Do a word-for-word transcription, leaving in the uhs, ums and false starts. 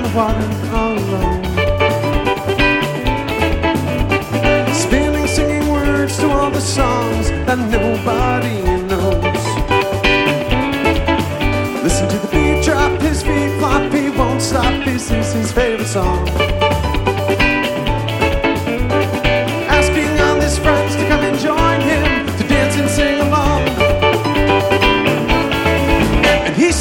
the water all alone. Spinning, singing words to all the songs that nobody knows. Listen to the beat drop, his feet flop, he won't stop, this is his favorite song.